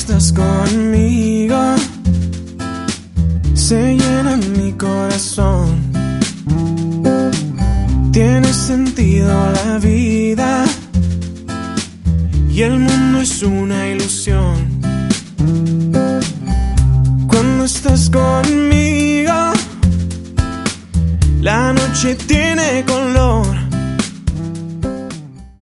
estás conmigo, se llena mi corazón. Tiene sentido la vida y el mundo es una ilusión. Cuando estás conmigo, la noche tiene color.